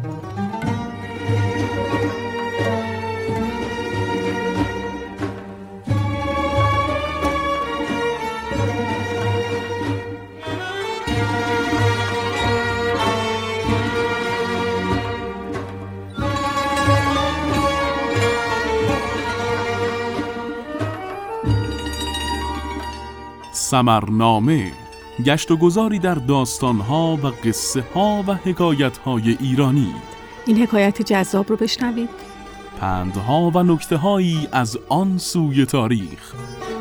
سمرنامه، گشت و گذاری در داستان‌ها و قصه‌ها و حکایت‌های ایرانی. این حکایت جذاب رو بشنوید. پندها و نکته‌هایی از آن سوی تاریخ.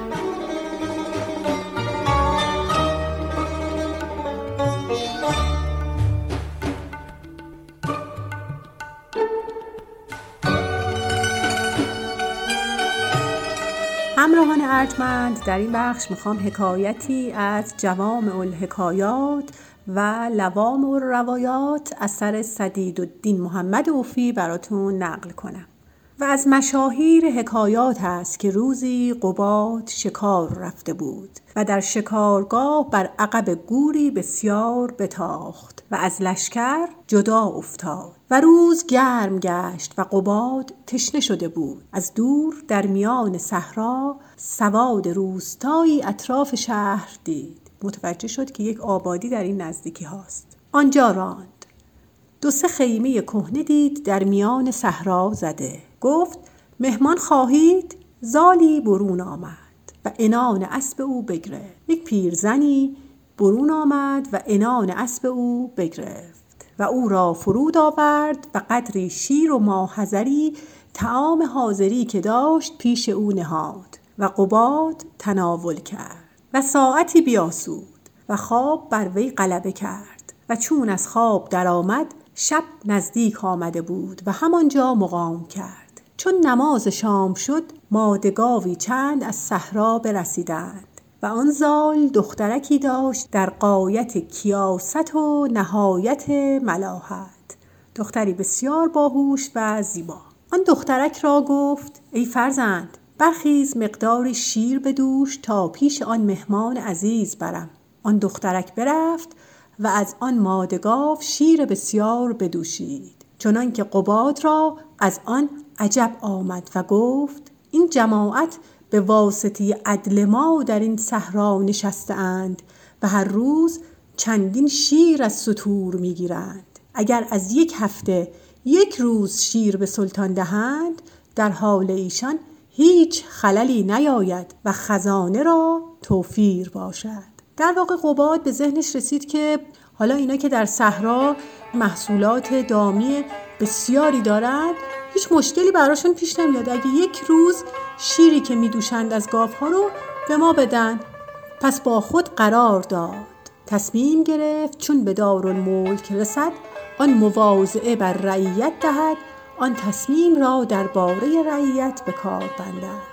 همراهان ارجمند، در این بخش میخوام حکایتی از جوامع الحکایات و لوامع الروایات اثر سدیدالدین محمد اوفی براتون نقل کنم. و از مشاهیر حکایات هست که روزی قباد شکار رفته بود و در شکارگاه بر عقب گوری بسیار بتاخت و از لشکر جدا افتاد و روز گرم گشت و قباد تشنه شده بود. از دور در میان صحرا سواد روستایی اطراف شهر دید. متوجه شد که یک آبادی در این نزدیکی هاست. آنجا راند. 2-3 خیمه کهنه دید در میان صحرا زده. گفت مهمان خواهید؟ زالی برون آمد و عنان اسب او بگرفت. یک پیرزنی برون آمد و عنان اسب او بگرفت و او را فرود آورد و قدری شیر و ماحضری طعام حاضری که داشت پیش او نهاد و قباد تناول کرد و ساعتی بیاسود و خواب بر وی غلبه کرد و چون از خواب در آمد شب نزدیک آمده بود و همانجا مقام کرد. چون نماز شام شد ماده گاوی چند از صحرا برسیدند و آن زال دخترکی داشت در غایت کیاست و نهایت ملاحت، دختری بسیار باهوش و زیبا. آن دخترک را گفت ای فرزند برخیز مقداری شیر بدوش تا پیش آن مهمان عزیز برم. آن دخترک برفت و از آن ماده گاو شیر بسیار بدوشید، چنان که قباد را از آن عجب آمد و گفت این جماعت به واسطه عدل ما در این صحرا نشسته اند و هر روز چندین شیر از ستور می گیرند. اگر از 1 هفته 1 روز شیر به سلطان دهند در حال ایشان هیچ خللی نیاید و خزانه را توفیر باشد. در واقع قباد به ذهنش رسید که حالا اینا که در صحرا محصولات دامی بسیاری دارند هیچ مشکلی براشون پیش نمیاد اگه 1 روز شیری که میدوشند از گاوها رو به ما بدن. پس با خود قرار داد، تصمیم گرفت چون به دارالملک رسد آن مواضعه بر رعیت دهد، آن تصمیم را درباره رعیت به کار بندد.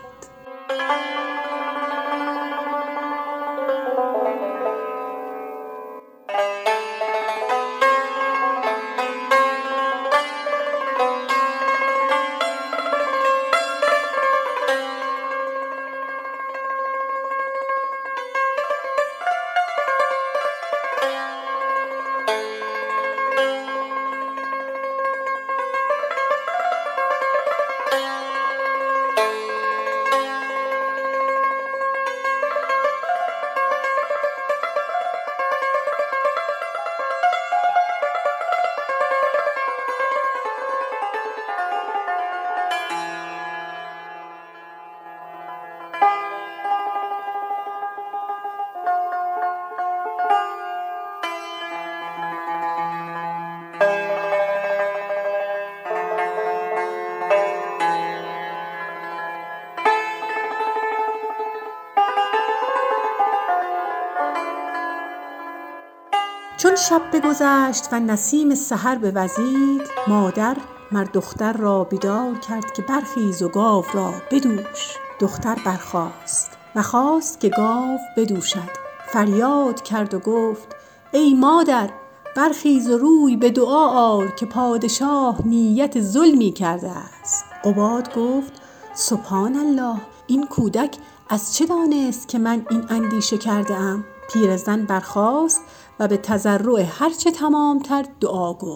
چون شب بگذشت و نسیم سحر بوزید، مادر مر دختر را بیدار کرد که برخیز و گاو را بدوش. دختر برخاست و خواست که گاو بدوشد. فریاد کرد و گفت ای مادر برخیز و روی به دعا آر که پادشاه نیت ظلمی کرده است. قباد گفت سبحان الله، این کودک از چه دانست که من این اندیشه کرده ام؟ پیرزن برخاست و به تضرع هرچه تمامتر دعا گفت.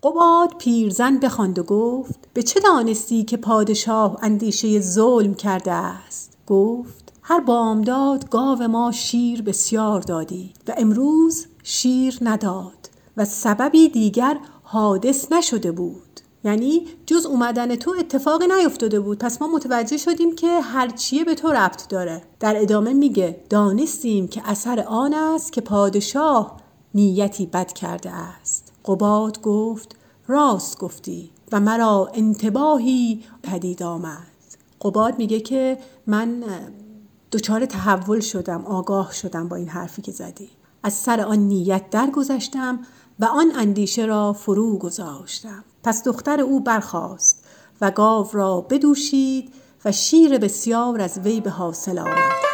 قباد پیرزن بخواند و گفت به چه دانستی که پادشاه اندیشه ظلم کرده است؟ گفت هر بامداد گاو ما شیر بسیار دادی و امروز شیر نداد و سببی دیگر حادث نشده بود. یعنی جز اومدن تو اتفاقی نیفتاده بود، پس ما متوجه شدیم که هرچیه به تو ربط داره. در ادامه میگه دانستیم که اثر آن است که پادشاه نیتی بد کرده است. قباد گفت راست گفتی و مرا انتباهی پدید آمد. قباد میگه که من دچار تحول شدم، آگاه شدم با این حرفی که زدی. از سر آن نیت درگذشتم و آن اندیشه را فرو گذاشتم. پس دختر او برخاست و گاو را بدوشید و شیر بسیار از وی به حاصل آمد.